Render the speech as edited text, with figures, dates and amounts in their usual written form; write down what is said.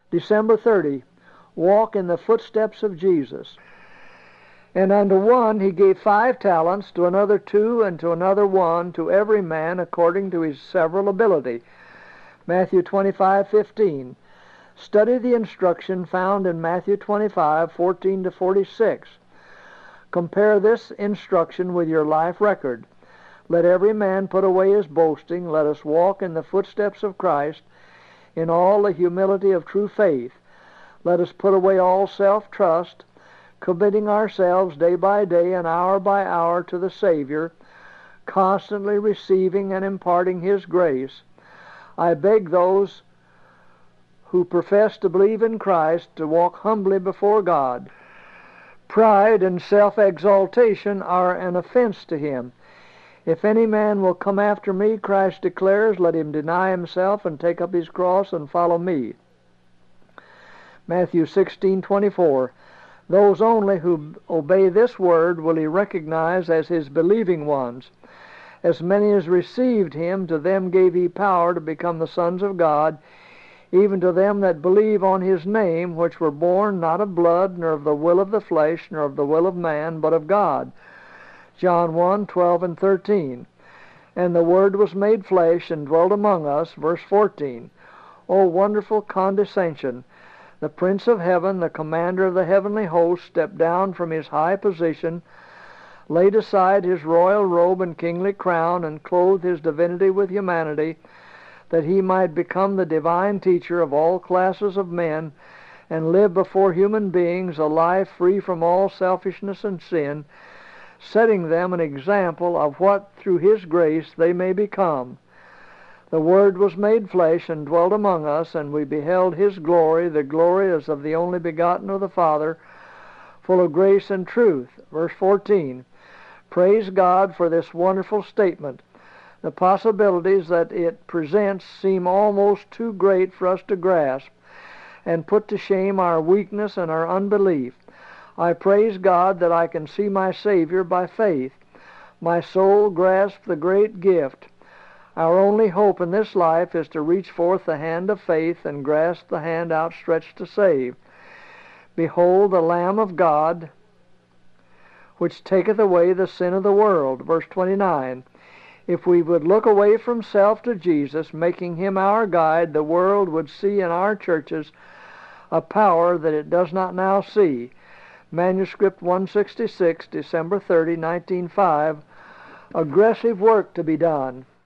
December 30, walk in the footsteps of Jesus. And unto one he gave 5 talents, to another 2, and to another 1, to every man according to his several ability. Matthew 25:15. Study the instruction found in Matthew 25:14-46. Compare this instruction with your life record. Let every man put away his boasting. Let us walk in the footsteps of Christ in all the humility of true faith. Let us put away all self-trust, committing ourselves day by day and hour by hour to the Savior, constantly receiving and imparting His grace. I beg those who profess to believe in Christ to walk humbly before God. Pride and self-exaltation are an offense to Him. If any man will come after me, Christ declares, let him deny himself and take up his cross and follow me. Matthew 16:24. Those only who obey this word will He recognize as His believing ones. As many as received Him, to them gave He power to become the sons of God, even to them that believe on His name, which were born not of blood, nor of the will of the flesh, nor of the will of man, but of God. John 1:12-13. And the Word was made flesh and dwelt among us, verse 14. O wonderful condescension! The Prince of Heaven, the commander of the heavenly host, stepped down from His high position, laid aside His royal robe and kingly crown, and clothed His divinity with humanity, that He might become the divine teacher of all classes of men, and live before human beings a life free from all selfishness and sin, setting them an example of what through His grace they may become. The Word was made flesh and dwelt among us, and we beheld His glory, the glory as of the only begotten of the Father, full of grace and truth. Verse 14. Praise God for this wonderful statement. The possibilities that it presents seem almost too great for us to grasp, and put to shame our weakness and our unbelief. I praise God that I can see my Savior by faith. My soul grasps the great gift. Our only hope in this life is to reach forth the hand of faith and grasp the hand outstretched to save. Behold the Lamb of God, which taketh away the sin of the world. Verse 29. If we would look away from self to Jesus, making Him our guide, the world would see in our churches a power that it does not now see. Manuscript 166, December 30, 1905. Aggressive work to be done.